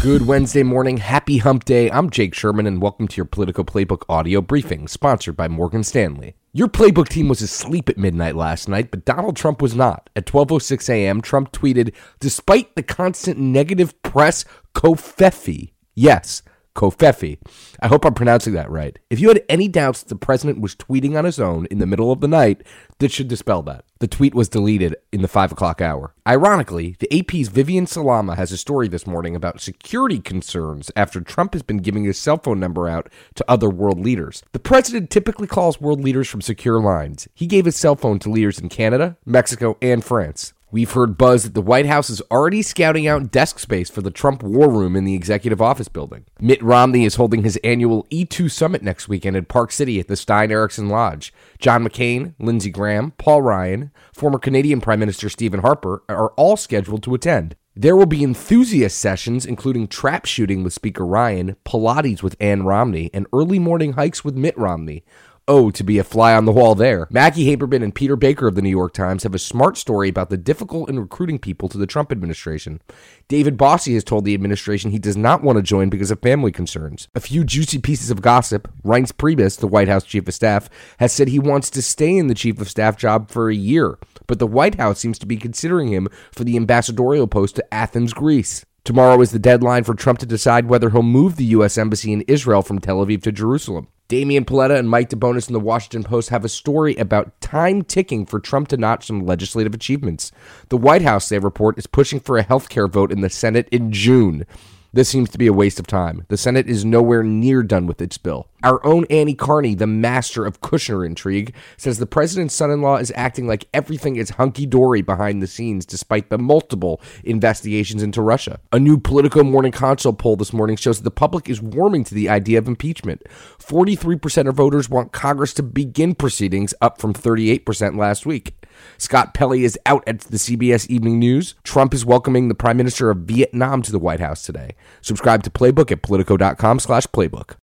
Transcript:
Good Wednesday morning. Happy hump day. I'm Jake Sherman, and welcome to your Politico Playbook audio briefing, sponsored by Morgan Stanley. Your Playbook team was asleep at midnight last night, but Donald Trump was not. At 12:06 a.m., Trump tweeted, despite the constant negative press, covfefe. Yes, covfefe. I hope I'm pronouncing that right. If you had any doubts that the president was tweeting on his own in the middle of the night, this should dispel that. The tweet was deleted in the 5 o'clock hour. Ironically, the AP's Vivian Salama has a story this morning about security concerns after Trump has been giving his cell phone number out to other world leaders. The president typically calls world leaders from secure lines. He gave his cell phone to leaders in Canada, Mexico, and France. We've heard buzz that the White House is already scouting out desk space for the Trump War Room in the Executive Office building. Mitt Romney is holding his annual E2 Summit next weekend in Park City at the Stein Eriksen Lodge. John McCain, Lindsey Graham, Paul Ryan, former Canadian Prime Minister Stephen Harper are all scheduled to attend. There will be enthusiast sessions, including trap shooting with Speaker Ryan, Pilates with Ann Romney, and early morning hikes with Mitt Romney. Oh, to be a fly on the wall there. Maggie Haberman and Peter Baker of the New York Times have a smart story about the difficulty in recruiting people to the Trump administration. David Bossie has told the administration he does not want to join because of family concerns. A few juicy pieces of gossip. Reince Priebus, the White House chief of staff, has said he wants to stay in the chief of staff job for a year, but the White House seems to be considering him for the ambassadorial post to Athens, Greece. Tomorrow is the deadline for Trump to decide whether he'll move the U.S. Embassy in Israel from Tel Aviv to Jerusalem. Damian Paletta and Mike DeBonis in the Washington Post have a story about time ticking for Trump to notch some legislative achievements. The White House, they report, is pushing for a health care vote in the Senate in June. This seems to be a waste of time. The Senate is nowhere near done with its bill. Our own Annie Carney, the master of Kushner intrigue, says the president's son-in-law is acting like everything is hunky-dory behind the scenes despite the multiple investigations into Russia. A new Politico Morning Consult poll this morning shows that the public is warming to the idea of impeachment. 43% of voters want Congress to begin proceedings, up from 38% last week. Scott Pelley is out at the CBS Evening News. Trump is welcoming the Prime Minister of Vietnam to the White House today. Subscribe to Playbook at Politico.com/Playbook.